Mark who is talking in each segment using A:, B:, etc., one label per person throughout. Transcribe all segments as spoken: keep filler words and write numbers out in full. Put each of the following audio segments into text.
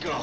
A: go.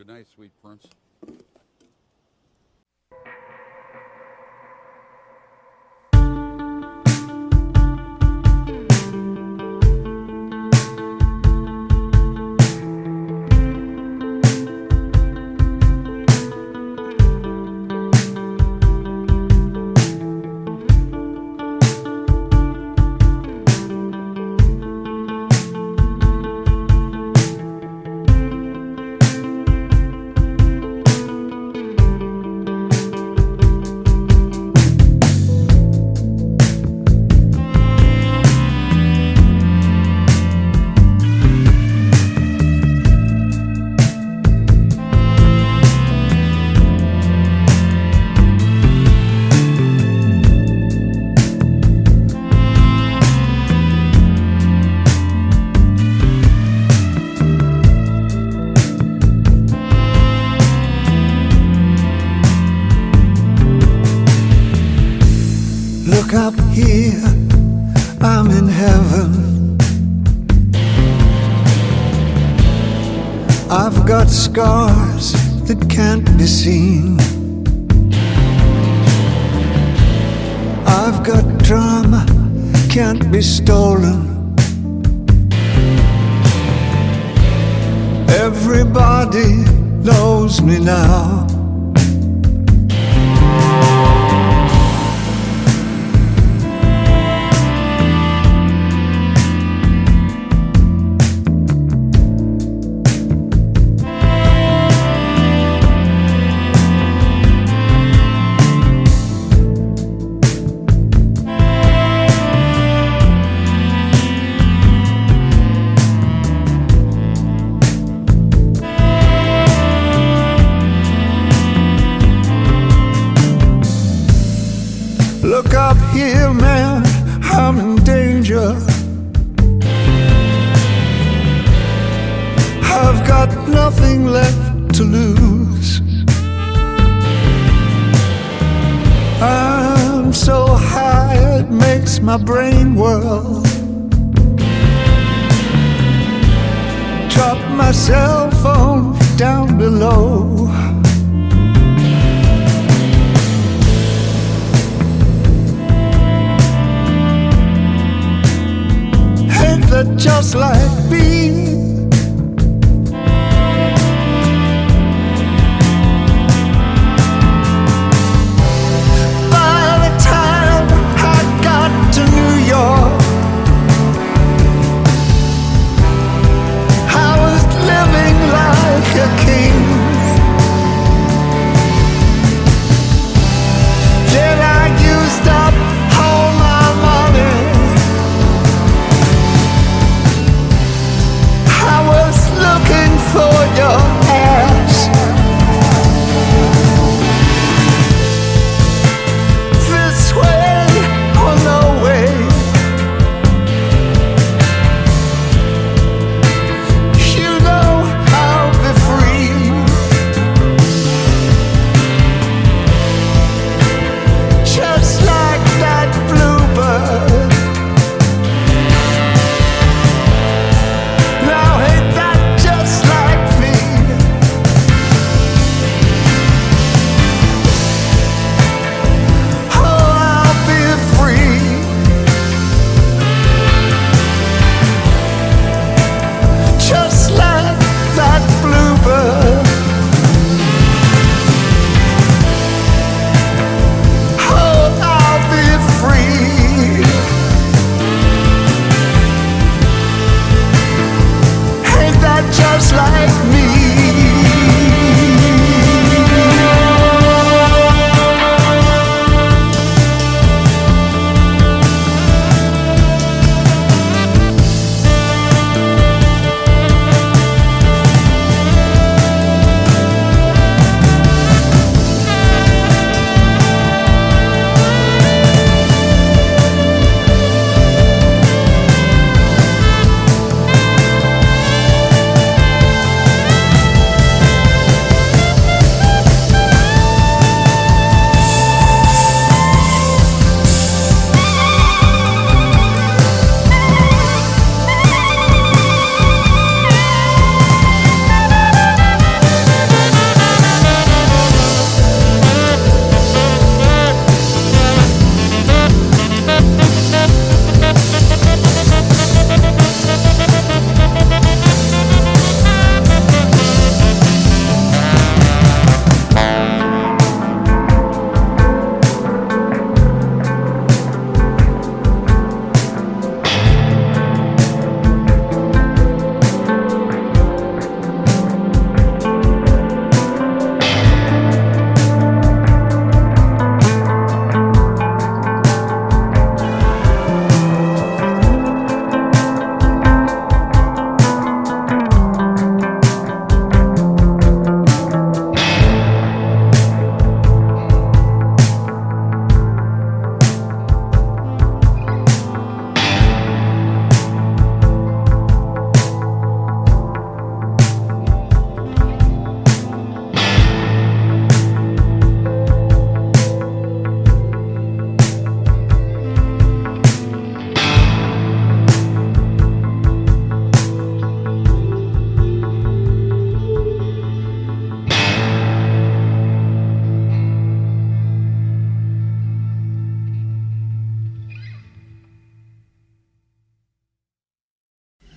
A: Good night, sweet prince.
B: Up here, I'm in heaven. I've got scars that can't be seen. I've got drama, can't be stolen. Everybody knows me now. Look up here, man, I'm in danger. I've got nothing left to lose. I'm so high it makes my brain whirl. Drop my cell phone down below. That just like me, by the time I got to New York, I was living like a king.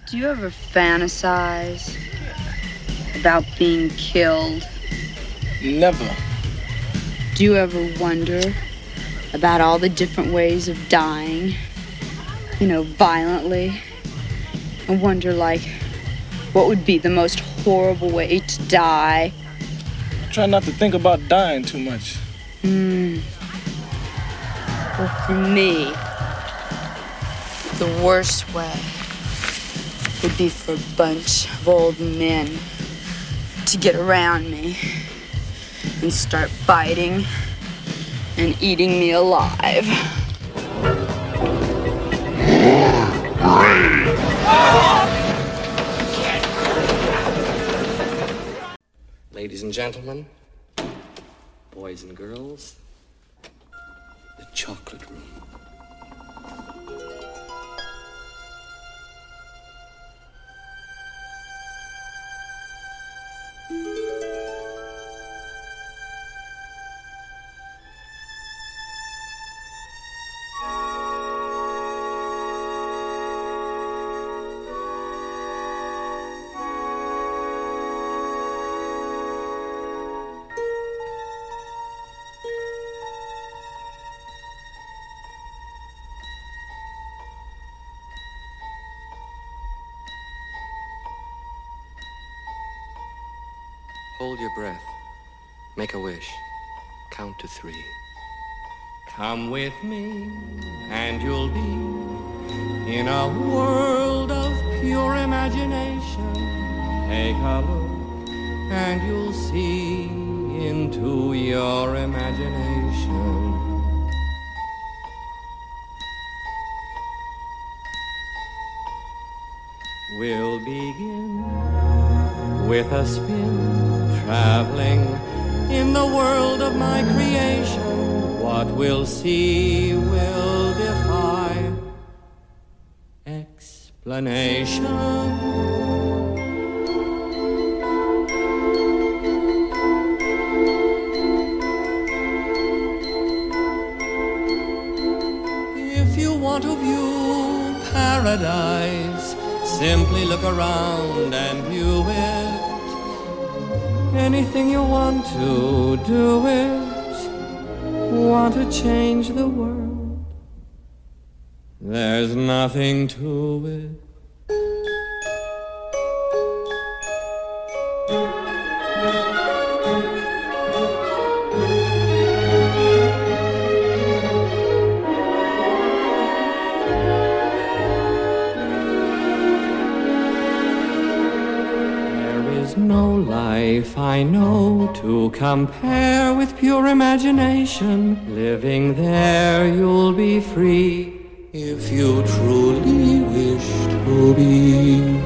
A: Do you ever fantasize about being killed?
C: Never.
A: Do you ever wonder about all the different ways of dying? You know, violently? And wonder, like, what would be the most horrible way to die?
C: I try not to think about dying too much.
A: Hmm. Well, for me, the worst way would be for a bunch of old men to get around me and start biting and eating me alive.
D: Ladies and gentlemen, boys and girls, the chocolate room. Hold your breath. Make a wish. Count to three. Come with me, and you'll be in a world of pure imagination. Take a look, and you'll see into your imagination. We'll begin with a spin, traveling in the world of my creation. What we'll see will defy explanation. If you want to view paradise, simply look around and view it. Anything you want to do it. Want to change the world. There's nothing to it. No life I know to compare with pure imagination. Living there you'll be free if you truly wish to be.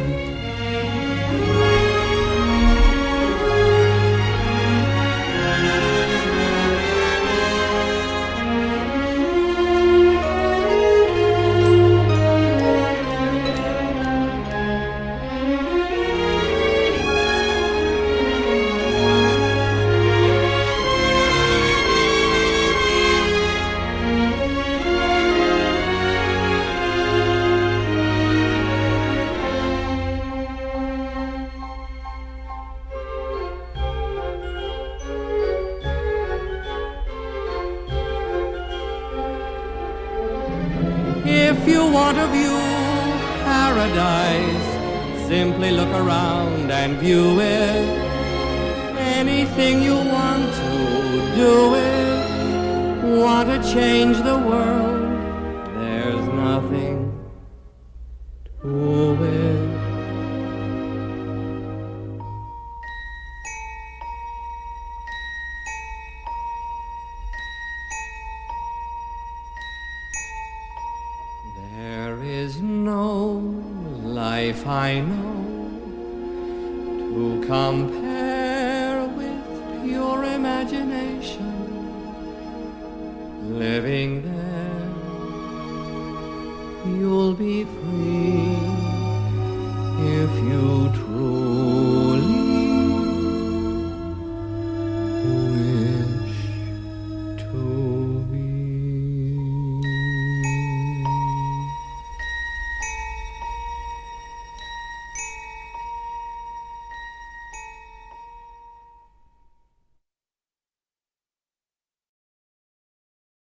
D: If you want to view paradise, simply look around and view it. Anything you want to do it. Want to change the world. There's nothing to it. There is no life I know to compare with pure imagination. Living there, you'll be free if you truly wish to be.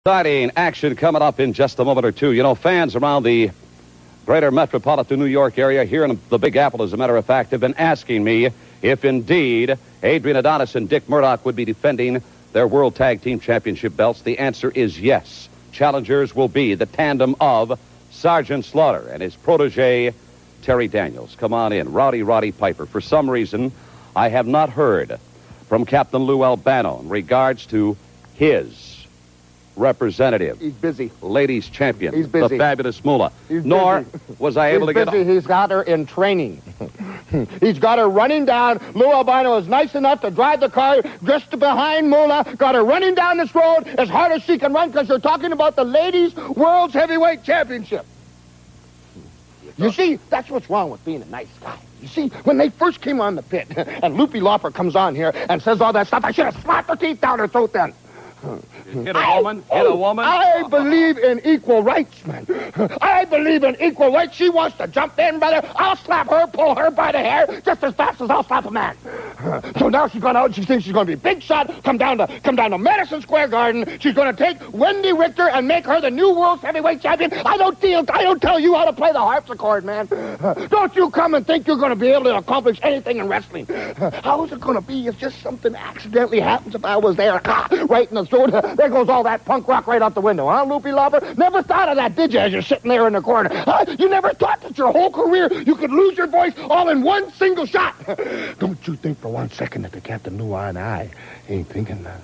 E: Exciting action coming up in just a moment or two. You know, fans around the greater metropolitan New York area, here in the Big Apple, as a matter of fact, have been asking me if indeed Adrian Adonis and Dick Murdoch would be defending their World Tag Team Championship belts. The answer is yes. Challengers will be the tandem of Sergeant Slaughter and his protege, Terry Daniels. Come on in. Rowdy Roddy Piper. For some reason, I have not heard from Captain Lou Albano in regards to his representative.
F: He's busy.
E: Ladies champion.
F: He's busy.
E: The fabulous Moolah.
F: He's
E: Nor
F: busy.
E: was I able
F: He's
E: to get...
F: busy. He's got her in training. He's got her running down. Lou Albano is nice enough to drive the car just behind Moolah. Got her running down this road as hard as she can run because you're talking about the Ladies World's Heavyweight Championship. You see, that's what's wrong with being a nice guy. You see, when they first came on the pit, and Loopy Lopper comes on here and says all that stuff, I should have slapped her teeth down her throat then.
E: Hit a woman? Hit a woman?
F: I believe in equal rights, man. I believe in equal rights. She wants to jump in, brother. I'll slap her, pull her by the hair, just as fast as I'll slap a man. So now she's gone out and she thinks she's going to be a big shot, come down to come down to Madison Square Garden. She's going to take Wendy Richter and make her the new world heavyweight champion. I don't deal, I don't tell you how to play the harpsichord, man. Don't you come and think you're going to be able to accomplish anything in wrestling. How is it going to be if just something accidentally happens if I was there, right in the throat? There goes all that punk rock right out the window, huh, Loopy Lopper? Never thought of that, did you, as you're sitting there in the corner? Huh? You never thought that your whole career you could lose your voice all in one single shot? Don't you think for one second that the Captain Lou and I ain't thinking that.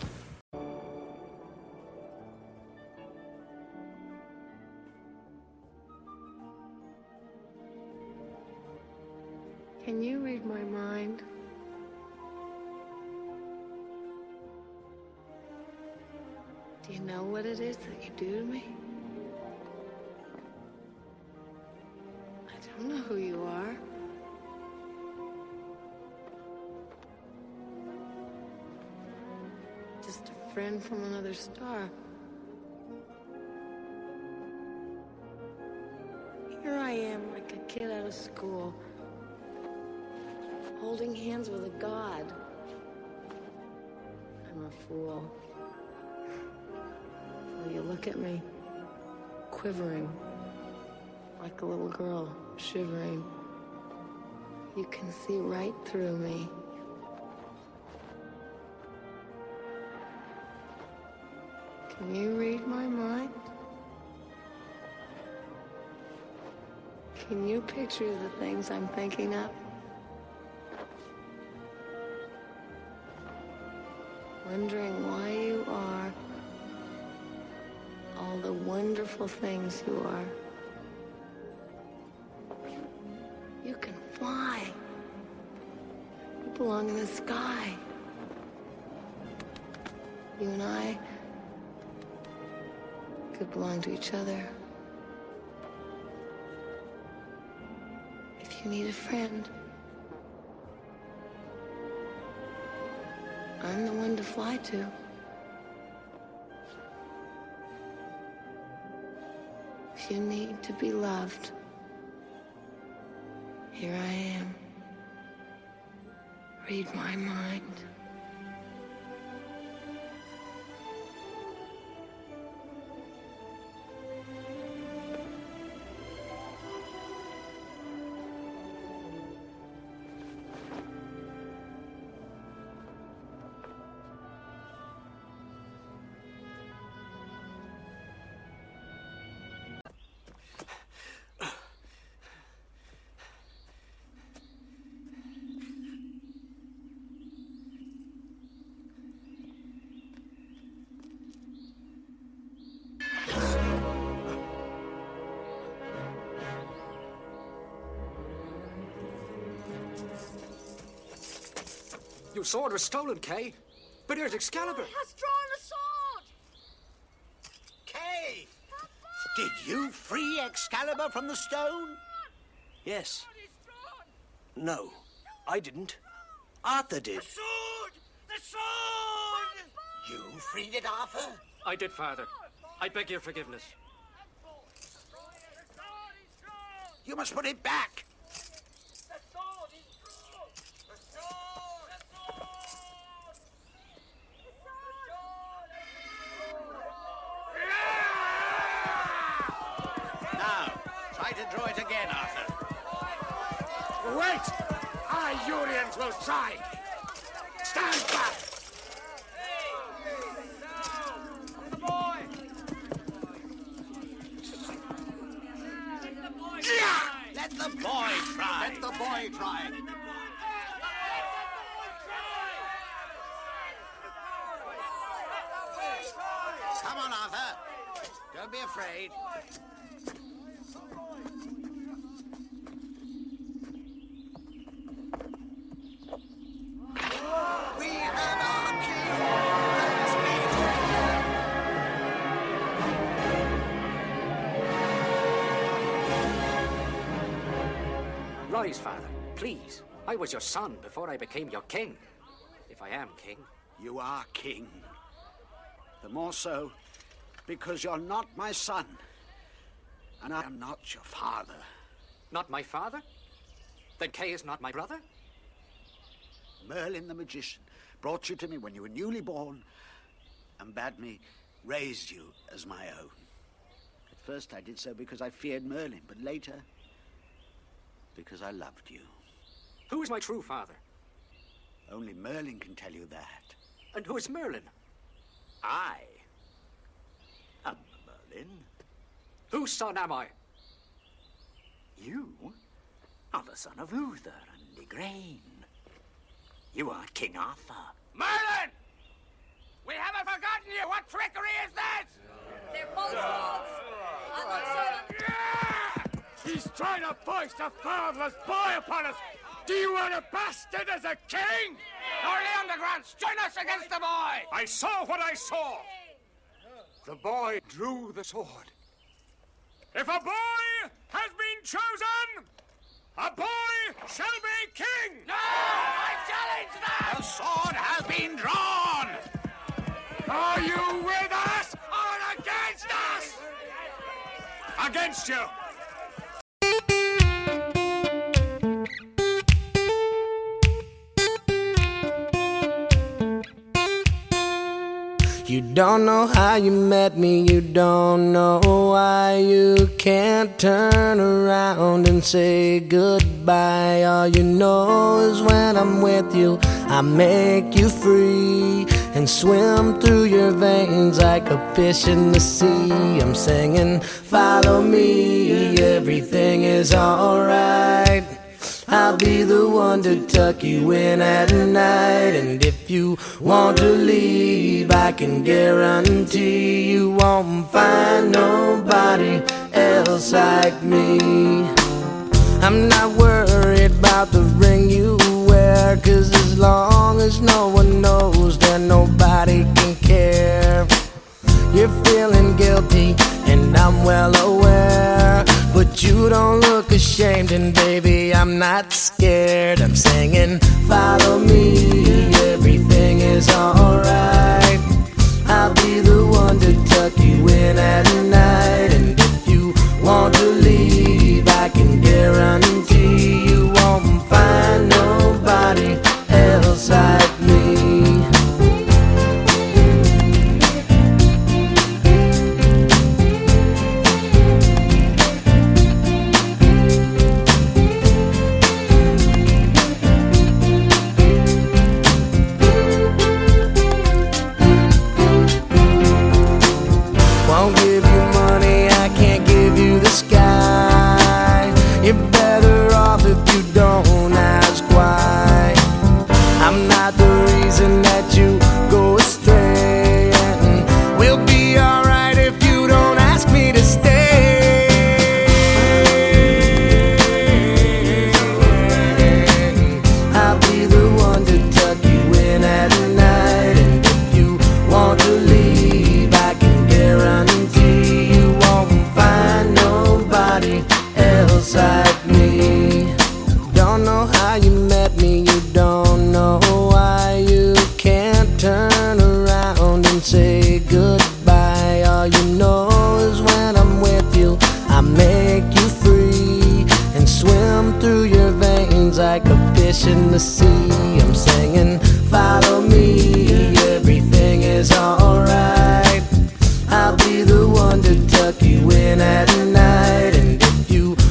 G: Can you read my mind? Do you know what it is that you do to me? I don't know who you are. Just a friend from another star. Here I am, like a kid out of school, holding hands with a god. I'm a fool. You look at me, quivering, like a little girl, shivering. You can see right through me. Can you read my mind? Can you picture the things I'm thinking of? Wondering why you are all the wonderful things you are. You can fly. You belong in the sky. You and I could belong to each other. If you need a friend, I'm the one to fly to. If you need to be loved, here I am. Read my mind.
H: Your sword was stolen, Kay. But here's Excalibur.
I: He has drawn a sword!
J: Kay! Did you free Excalibur from the stone?
H: Yes. No, I didn't. Arthur did.
J: The sword! The sword! You freed it, Arthur?
H: I did, Father. I beg your forgiveness.
J: You must put it back. Try to draw it again, Arthur.
F: Wait! I, Urians, will try. Stand back!
J: Let the boy try.
F: Let the boy try.
J: Come on, Arthur. Don't be afraid. We have our king. Thanks be
H: to Rise, Father, please. I was your son before I became your king. If I am king.
J: You are king. The more so because you're not my son. And I am not your father.
H: Not my father? Then Kay is not my brother?
J: Merlin the magician brought you to me when you were newly born and bade me raise you as my own. At first I did so because I feared Merlin, but later because I loved you.
H: Who is my true father?
J: Only Merlin can tell you that.
H: And who is Merlin?
J: I am Merlin.
H: Whose son am I?
J: You are the son of Uther and Igraine. You are King Arthur.
F: Merlin! We haven't forgotten you! What trickery is this?
I: They're both fools.
F: Yeah! He's trying to foist a fatherless boy upon us! Do you want a bastard as a king? Or the underground, join us against the boy! I saw what I saw! The boy drew the sword. If a boy has been chosen, a boy shall be king! No! I challenge that!
J: The sword has been drawn!
F: Are you with us or against us? Against you!
K: You don't know how you met me, you don't know why you can't turn around and say goodbye. All you know is when I'm with you, I make you free and swim through your veins like a fish in the sea. I'm singing, follow me, everything is alright. I'll be the one to tuck you in at night. And if you want to leave, I can guarantee you won't find nobody else like me. I'm not worried about the ring you wear, 'cause as long as no one knows, then nobody can care. You're feeling guilty, and I'm well aware, but you don't look ashamed, and baby, I'm not scared. I'm singing, follow me, everything is alright. I'll be the one to tuck you in at night. And if you want to leave, I can guarantee you won't find nobody else like me. Won't give you money, I can't give you the sky. You're better off if you don't ask why. I'm not the reason that you go astray, and we'll be alright if you don't ask me to stay. I'll be the one to tuck you in at night. And if you want to leave, I can guarantee you won't find nobody else like me. Don't know how you met me, you don't know why you can't turn around and say goodbye. All you know is when I'm with you, I make you free and swim through your veins like a fish in the sea. I'm singing, follow me, everything is alright. I'll be the one to tuck you in at night. And if you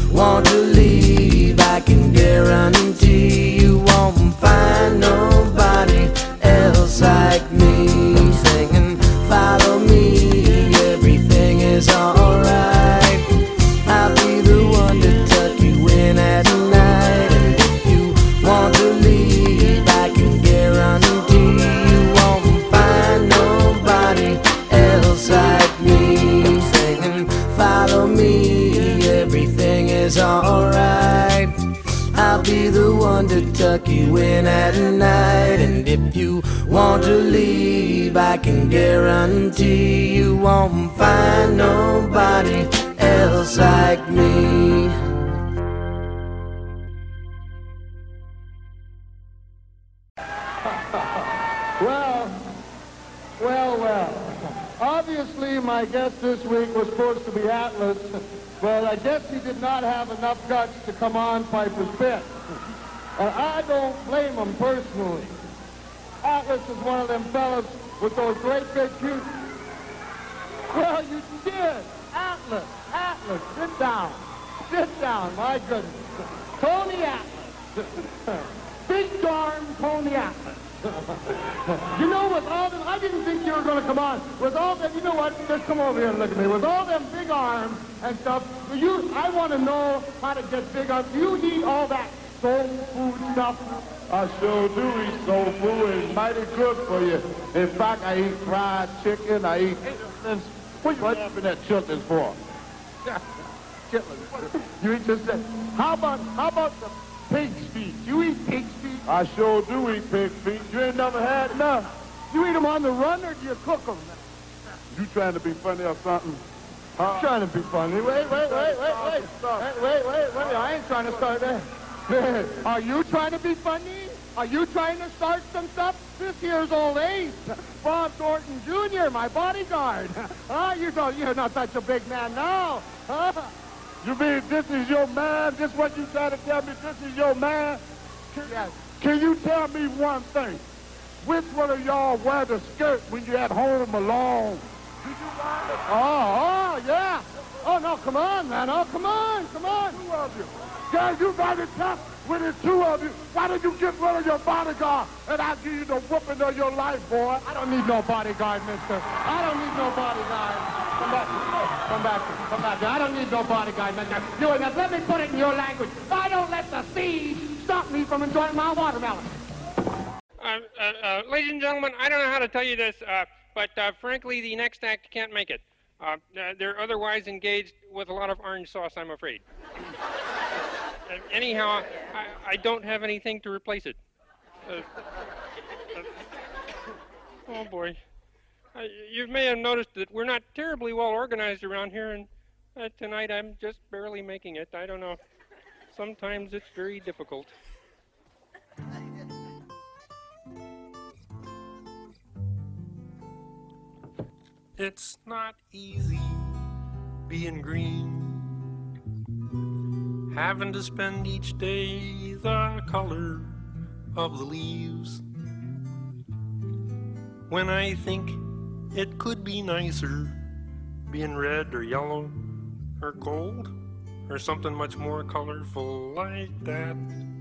K: you in at night. And if you want to leave, I can guarantee you won't find nobody else like me.
F: Well, well, well. Obviously, my guest this week was supposed to be Atlas, but I guess he did not have enough guts to come on Piper's Pit. And I don't blame him personally. Atlas is one of them fellas with those great big huge... Well, you did. Atlas, Atlas, sit down. Sit down, my goodness. Tony Atlas. Big darn Tony Atlas. You know, with all them, I didn't think you were going to come on. With all them, you know what? Just come over here and look at me. With all them big arms and stuff, you, I want to know how to get big arms. Do you eat all that soul food stuff?
L: I sure do eat soul food. It's mighty good for you. In fact, I eat fried chicken. I eat... What are you laughing at chitlins for?
F: Chitlins. You eat just that. How about, how about the pig's feet? You eat pig's feet?
L: I sure do eat pig feet. You ain't never had none.
F: You eat them on the run or do you cook them?
L: You trying to be funny or something?
F: Huh? I'm trying to be funny. Wait, wait, wait, wait, wait. Wait, wait, wait, wait. I ain't trying to start that. Are you trying to be funny? Are you trying to start some stuff? This here's old Ace, Bob Thornton Junior, my bodyguard. Ah, you don't, you're not such a big man now. Huh?
L: You mean this is your man? This what you trying to tell me? This is your man?
F: Yes.
L: Can you tell me one thing? Which one of y'all wear the skirt when you're at home alone? Did you wear it?
F: Oh, oh, yeah. Oh, no, come on, man. Oh, come on, come on.
L: Two of you. Yeah, you got it tough with the two of you. Why don't you get rid of your bodyguard and I'll give you the whooping of your life, boy?
F: I don't need no bodyguard, mister. I don't need no bodyguard. Come back. Come back. Come back. I don't need no bodyguard, mister. You, let me put it in your language. I don't let the sea stop me from enjoying my watermelon.
M: Uh, uh, uh, ladies and gentlemen, I don't know how to tell you this, uh, but uh, frankly, the next act can't make it. Uh, uh, they're otherwise engaged with a lot of orange sauce, I'm afraid. uh, anyhow, I, I don't have anything to replace it. Uh, uh, oh, boy. Uh, you may have noticed that we're not terribly well organized around here, and uh, tonight I'm just barely making it. I don't know. Sometimes it's very difficult. It's not easy being green, having to spend each day the color of the leaves, when I think it could be nicer being red or yellow or gold or something much more colorful like that.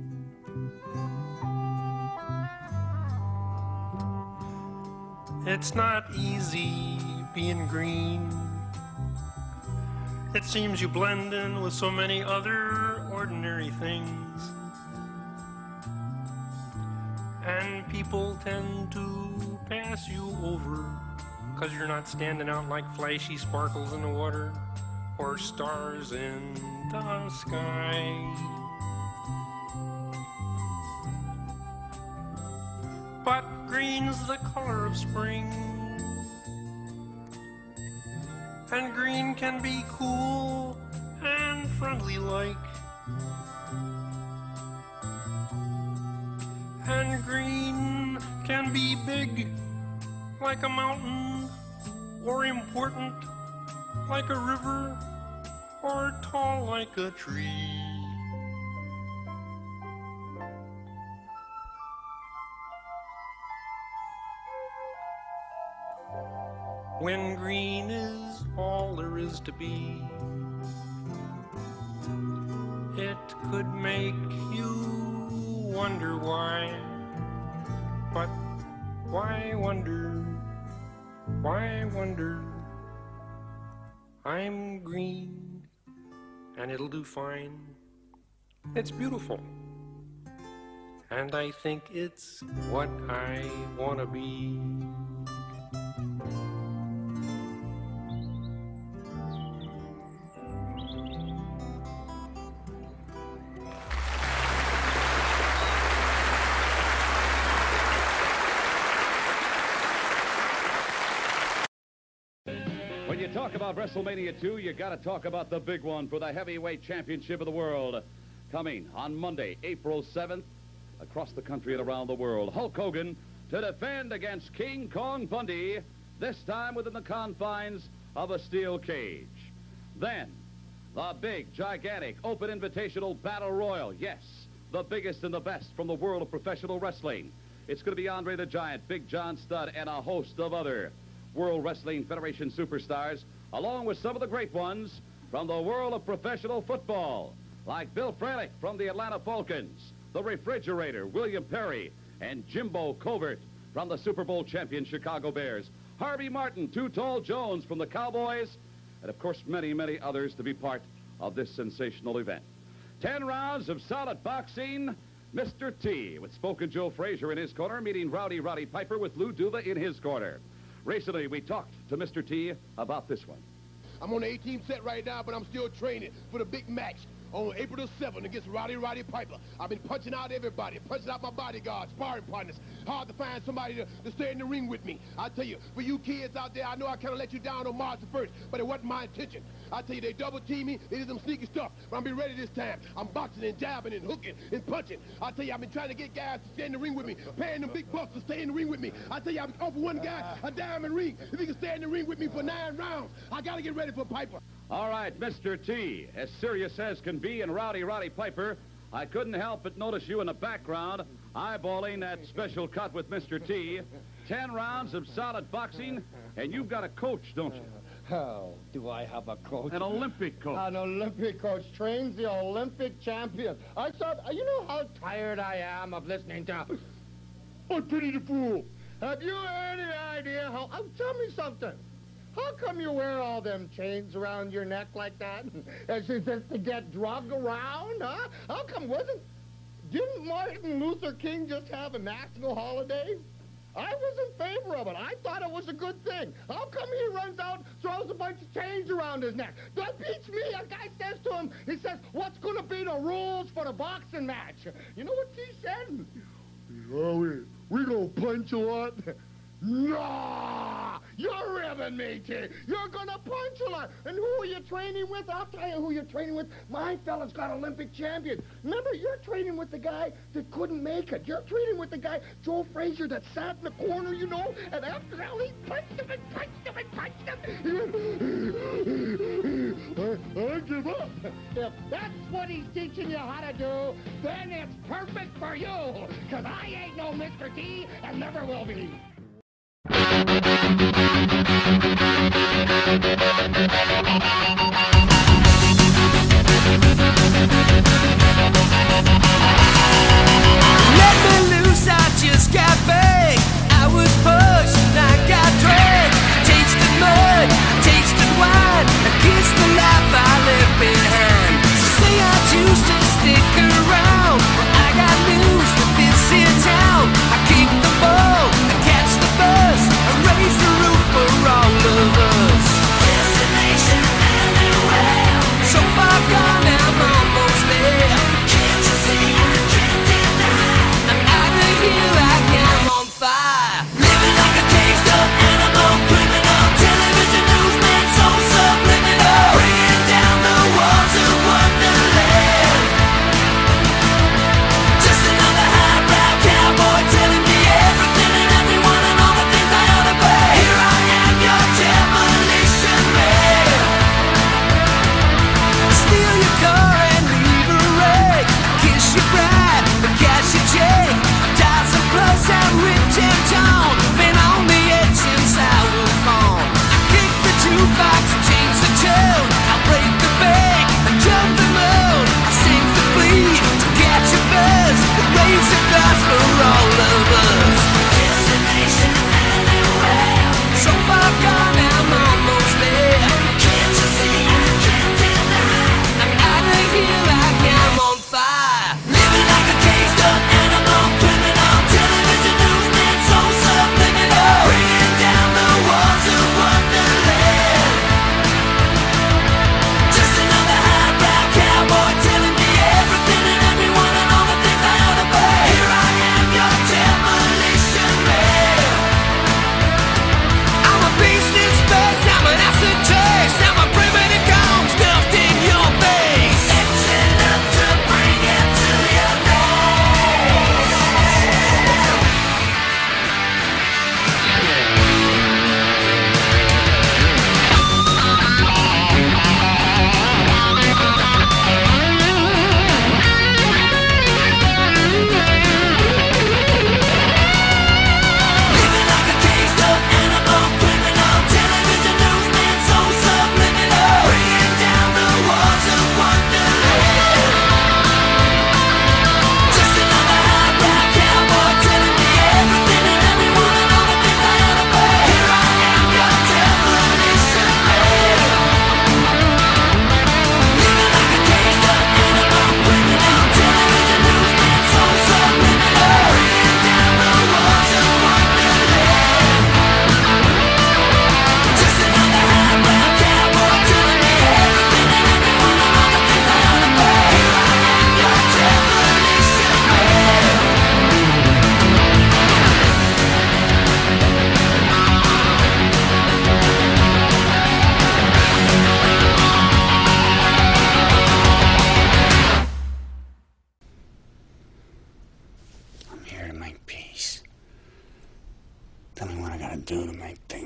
M: It's not easy being green. It seems you blend in with so many other ordinary things, and people tend to pass you over because you're not standing out like flashy sparkles in the water or stars in the sky. But green's the color of spring, and green can be cool and friendly like, and green can be big like a mountain, or important like a river, or tall like a tree. When green is all there is to be, it could make you wonder why. But why wonder? Why wonder? I'm green, and it'll do fine. It's beautiful, and I think it's what I want to be.
E: talk about WrestleMania two, you got to talk about the big one for the heavyweight championship of the world. Coming on Monday, April seventh, across the country and around the world. Hulk Hogan to defend against King Kong Bundy, this time within the confines of a steel cage. Then, the big, gigantic, open invitational battle royal. Yes, the biggest and the best from the world of professional wrestling. It's going to be Andre the Giant, Big John Studd, and a host of other World Wrestling Federation superstars, along with some of the great ones from the world of professional football, like Bill Fralick from the Atlanta Falcons, the Refrigerator, William Perry, and Jimbo Covert from the Super Bowl champion Chicago Bears, Harvey Martin, Too Tall Jones from the Cowboys, and of course many, many others to be part of this sensational event. Ten rounds of solid boxing. Mister T, with Spoken Joe Frazier in his corner, meeting Rowdy Roddy Piper with Lou Duva in his corner. Recently, we talked to Mister T about this one.
F: I'm on the eighteenth set right now, but I'm still training for the big match on April the seventh against Rowdy Roddy Piper. I've been punching out everybody, punching out my bodyguards, sparring partners. Hard to find somebody to, to stay in the ring with me. I tell you, for you kids out there, I know I kind of let you down on March the first, but it wasn't my intention. I tell you, they double team me, they did some sneaky stuff, but I'm be ready this time. I'm boxing and jabbing and hooking and punching. I tell you, I've been trying to get guys to stay in the ring with me, paying them big bucks to stay in the ring with me. I tell you, I've offered one guy a diamond ring. If he can stay in the ring with me for nine rounds, I got to get ready for Piper.
E: All right, Mister T, as serious as can be, and Rowdy Roddy Piper, I couldn't help but notice you in the background, eyeballing that special cut with Mister T. Ten rounds of solid boxing, and you've got a coach, don't you?
F: Oh, do I have a coach?
E: An Olympic coach.
F: An Olympic coach trains the Olympic champion. I thought, you know how tired I am of listening to... Oh, Pity the Fool. Have you any idea how... Oh, tell me something. How come you wear all them chains around your neck like that? Is it just to get drug around, huh? How come wasn't... Didn't Martin Luther King just have a national holiday? I was in favor of it. I thought it was a good thing. How come he runs out, throws a bunch of chains around his neck? That beats me. A guy says to him, he says, what's going to be the rules for the boxing match? You know what he said? Oh, we, we gonna punch a lot. Nah! You're ribbing me, T. You're gonna punch a lot. And who are you training with? I'll tell you who you're training with. My fella's got Olympic champion. Remember, you're training with the guy that couldn't make it. You're training with the guy, Joe Frazier, that sat in the corner, you know, and after that, he punched him and punched him and punched him. I, I give up. If that's what he's teaching you how to do, then it's perfect for you, because I ain't no Mister T and never will be.
K: Let me loose, I just got big. I was pushed and I got dragged. Tasted mud, tasted wine. I kissed the life I left behind. So say I choose to stick around. Well, I got news for this here town. I kick the ball, I catch the bus, I raise the roof.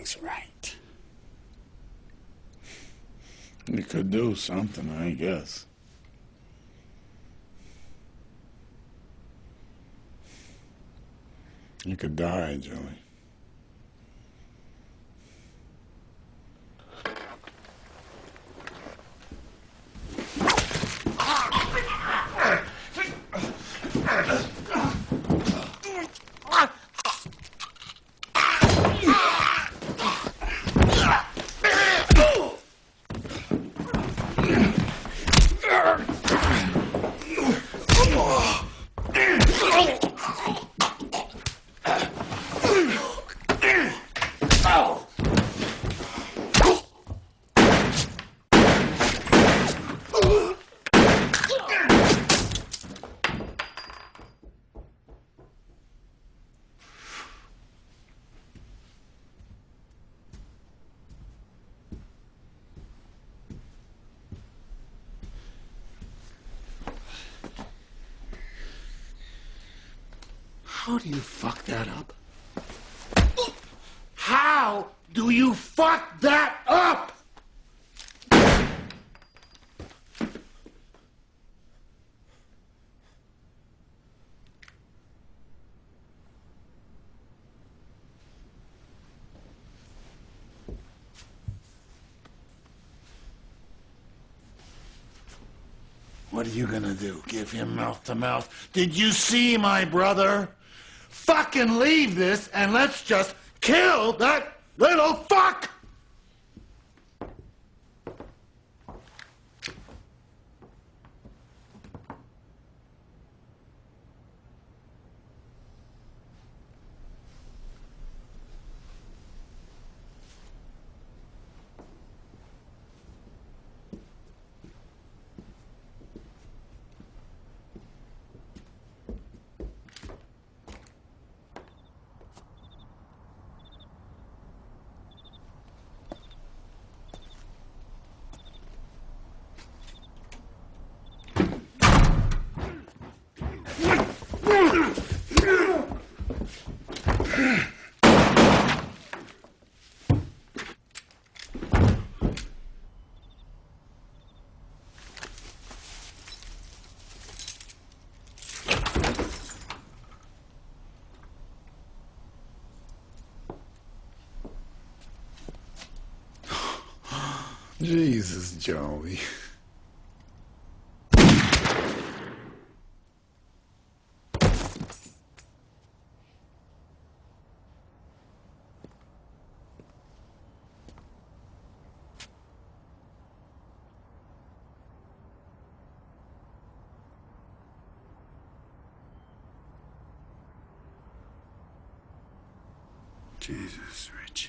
L: things right. You could do something, I guess. You could die, Joey.
F: How do you fuck that up? How do you fuck that up? What are you gonna do? Give him mouth to mouth? Did you see my brother? Fucking leave this and let's just kill that little fuck! Jesus, Joey. Jesus, Richie.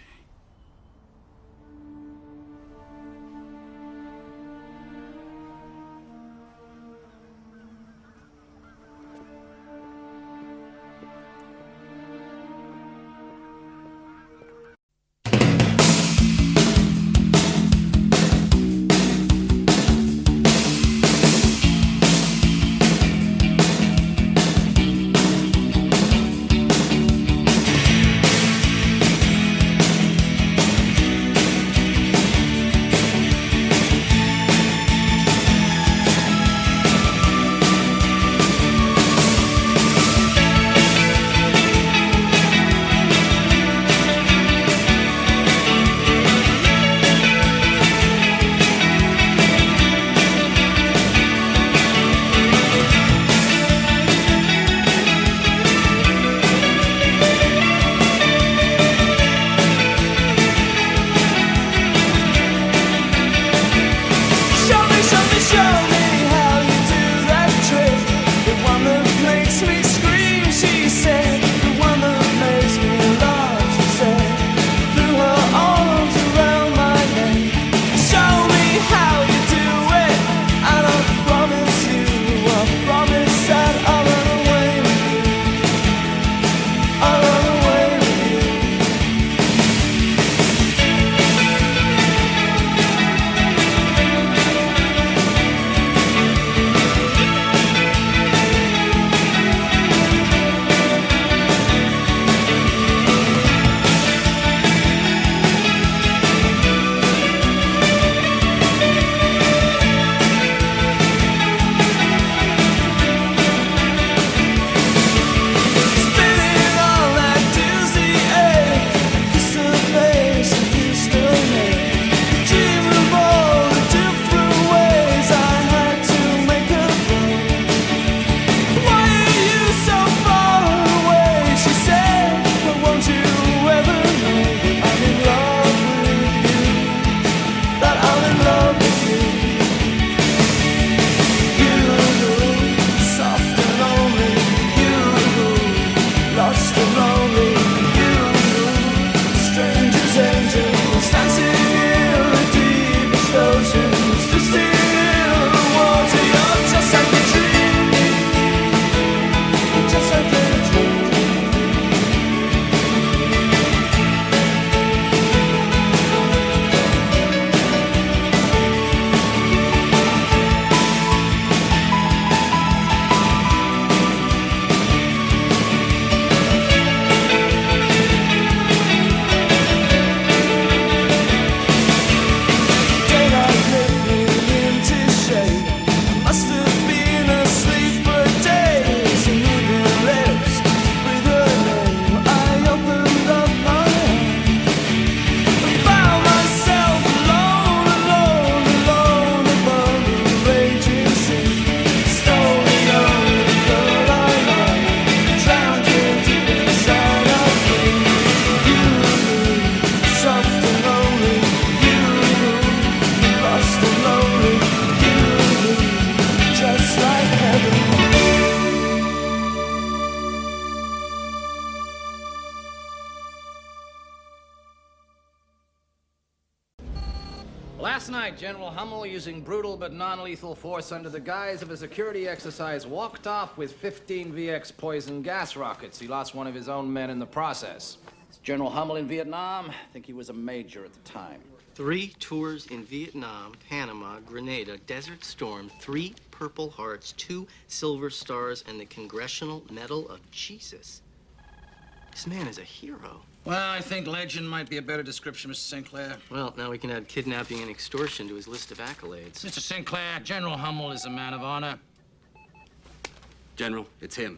N: Last night, General Hummel, using brutal but non-lethal force under the guise of a security exercise, walked off with fifteen V X poison gas rockets. He lost one of his own men in the process. It's General Hummel in Vietnam. I think he was a major at the time.
O: Three tours in Vietnam, Panama, Grenada, Desert Storm, three Purple Hearts, two Silver Stars, and the Congressional Medal of Jesus. This man is a hero.
N: Well, I think legend might be a better description, Mister Sinclair.
O: Well, now we can add kidnapping and extortion to his list of accolades.
N: Mister Sinclair, General Hummel is a man of honor.
H: General, it's him.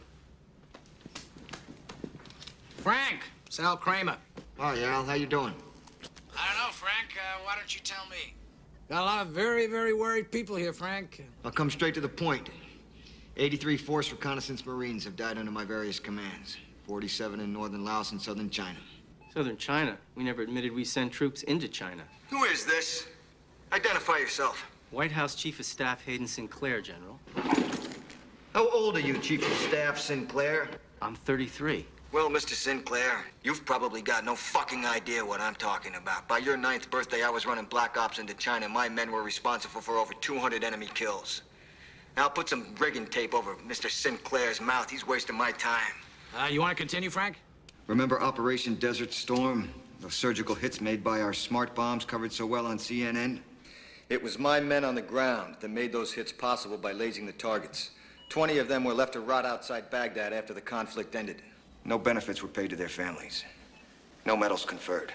N: Frank, Sal Kramer.
P: Hi, Al. How you doing?
N: I don't know, Frank. Uh, why don't you tell me? Got a lot of very, very worried people here, Frank.
P: I'll come straight to the point. eighty-three Force Reconnaissance Marines have died under my various commands. forty-seven in northern Laos and southern China.
O: Southern China? We never admitted we send troops into China.
P: Who is this? Identify yourself.
O: White House Chief of Staff Hayden Sinclair, General.
P: How old are you, Chief of Staff Sinclair?
O: I'm thirty-three.
P: Well, Mister Sinclair, you've probably got no fucking idea what I'm talking about. By your ninth birthday, I was running Black Ops into China. My men were responsible for over two hundred enemy kills. Now put some rigging tape over Mister Sinclair's mouth. He's wasting my time.
N: Uh, you want to continue, Frank?
P: Remember Operation Desert Storm? Those surgical hits made by our smart bombs covered so well on C N N? It was my men on the ground that made those hits possible by lasing the targets. Twenty of them were left to rot outside Baghdad after the conflict ended. No benefits were paid to their families. No medals conferred.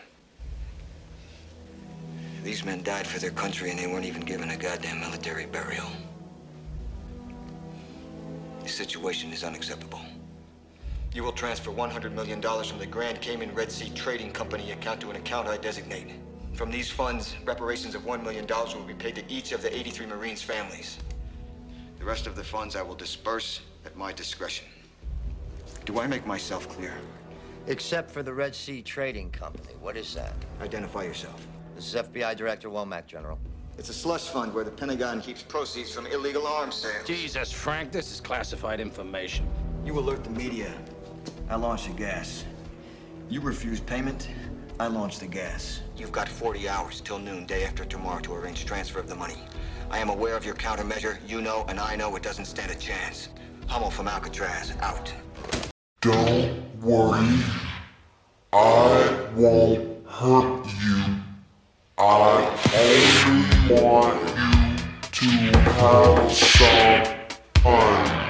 P: These men died for their country and they weren't even given a goddamn military burial. The situation is unacceptable. You will transfer one hundred million dollars from the Grand Cayman Red Sea Trading Company account to an account I designate. From these funds, reparations of one million dollars will be paid to each of the eighty-three Marines' families. The rest of the funds I will disperse at my discretion. Do I make myself clear?
Q: Except for the Red Sea Trading Company. What is that?
P: Identify yourself.
Q: This is F B I Director Womack, General.
P: It's a slush fund where the Pentagon keeps proceeds from illegal arms sales.
N: Jesus, Frank, this is classified information.
P: You alert the media. I launch the gas. You refuse payment, I launch the gas. You've got forty hours till noon, day after tomorrow, to arrange transfer of the money. I am aware of your countermeasure. You know, and I know it doesn't stand a chance. Hummel from Alcatraz, out.
B: Don't worry. I won't hurt you. I only want you to have some fun.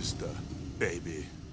B: sister, baby.